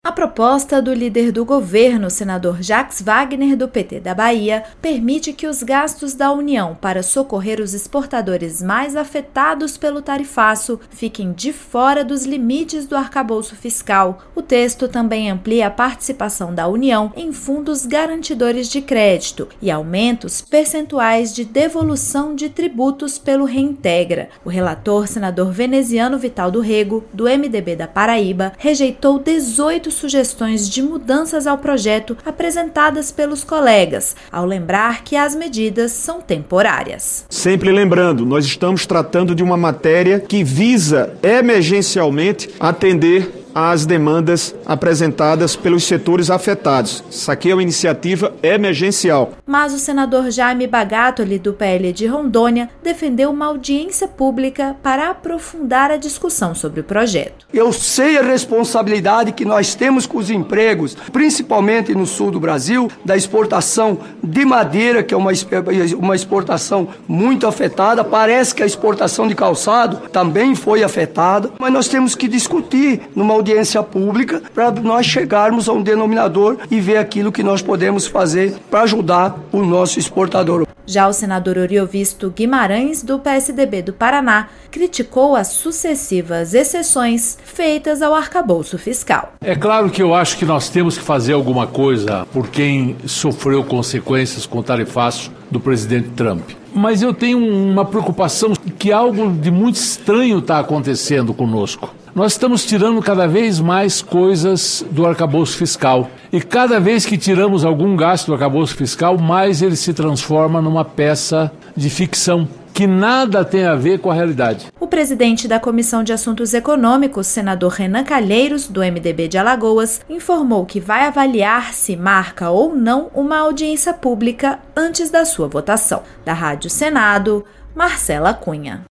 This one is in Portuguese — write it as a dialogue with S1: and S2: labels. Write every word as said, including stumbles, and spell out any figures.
S1: A proposta do líder do governo, senador Jacques Wagner, do P T da Bahia, permite que os gastos da União para socorrer os exportadores mais afetados pelo tarifaço fiquem de fora dos limites do arcabouço fiscal. O texto também amplia a participação da União em fundos garantidores de crédito e aumenta os percentuais de devolução de tributos pelo Reintegra. O relator, senador Veneziano Vital do Rego, do M D B da Paraíba, rejeitou dezoito sugestões de mudanças ao projeto apresentadas pelos colegas, ao lembrar que as medidas são temporárias.
S2: Sempre lembrando, nós estamos tratando de uma matéria que visa emergencialmente atender às demandas apresentadas pelos setores afetados. Isso aqui é uma iniciativa emergencial.
S1: Mas o senador Jaime Bagatoli, do P L de Rondônia, defendeu uma audiência pública para aprofundar a discussão sobre o projeto.
S3: Eu sei a responsabilidade que nós temos com os empregos, principalmente no sul do Brasil, da exportação de madeira, que é uma, uma exportação muito afetada. Parece que a exportação de calçado também foi afetada, mas nós temos que discutir numa audiência pública para nós chegarmos a um denominador e ver aquilo que nós podemos fazer para ajudar o nosso exportador.
S1: Já o senador Oriovisto Guimarães, do P S D B do Paraná, criticou as sucessivas exceções feitas ao arcabouço fiscal.
S4: É claro que eu acho que nós temos que fazer alguma coisa por quem sofreu consequências com o tarifaço do presidente Trump. Mas eu tenho uma preocupação que algo de muito estranho está acontecendo conosco. Nós estamos tirando cada vez mais coisas do arcabouço fiscal. E cada vez que tiramos algum gasto do arcabouço fiscal, mais ele se transforma numa peça de ficção, que nada tem a ver com a realidade.
S1: O presidente da Comissão de Assuntos Econômicos, senador Renan Calheiros, do M D B de Alagoas, informou que vai avaliar se marca ou não uma audiência pública antes da sua votação. Da Rádio Senado, Marcela Cunha.